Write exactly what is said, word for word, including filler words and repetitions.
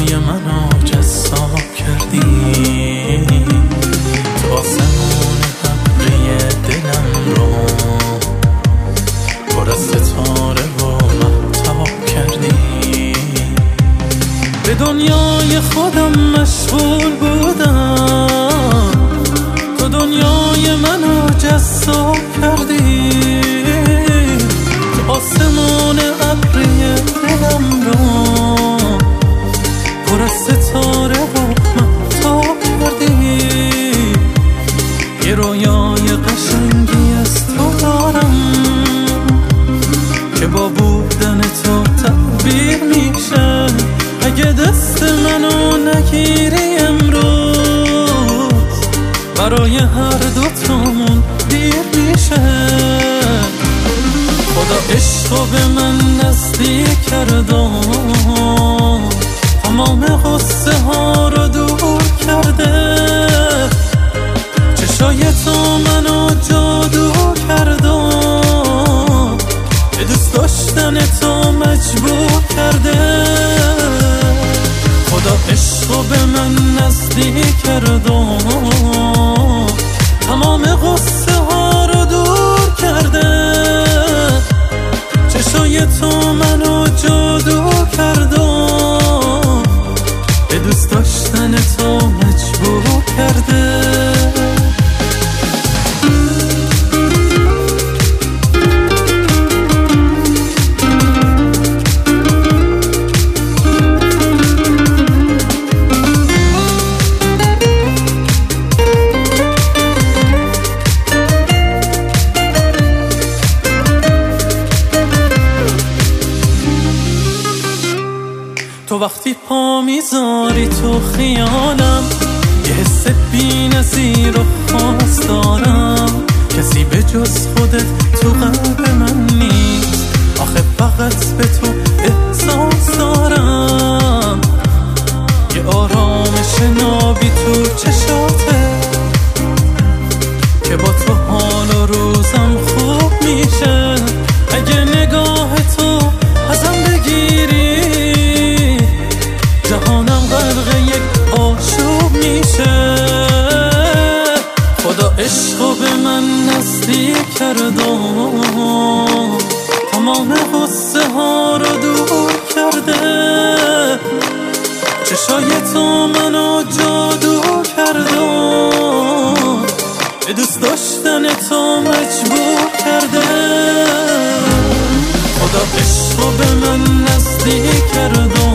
دنیای منو جذاب کردی، تو آسمون ابری دلم رو پر از ستاره و مهتاب کردی. به دنیای خودم مشغول بودم، تو دنیای منو جذاب کردی، تو آسمون ابری دلم رو پر از ستاره و مهتاب کردی. یه رویای قشنگی از تو دارم که با بودن تو تعبیر میشه. اگه دست منو نگیری امروز برای هر دوتامون دیر میشه. خدا عشقو به من نزدیک کرده، تمام غصه ها رو دور کرده. چشای تو منو جادو کرده، به دوست داشتن تو مجبور کرده. خدا عشقو به من نزدیک کرده، تمام غصه ها رو دور کرده. چشای تو منو جادو کرده، به دوست داشتن تو مجبور کرده. تو وقتی پا میذاری تو خیالم، یه حس بی نظیر و خاص دارم. کسی به جز خودت تو قلب من نیست، آخه فقط به تو احساس دارم. یه آرامش نابی تو چشاته که با تو حال و روزم خوب میشه. اگه نگاه تو ازم بگیری جهانم غرق یک آشوب میشه. خدا عشقو به من نزدیک کرده، تمام غصه ها رو دور کرده. چشای تو منو جادو کرده، به دوست داشتن تو مجبور کرده. خدا عشقو به من نزدیک کرده،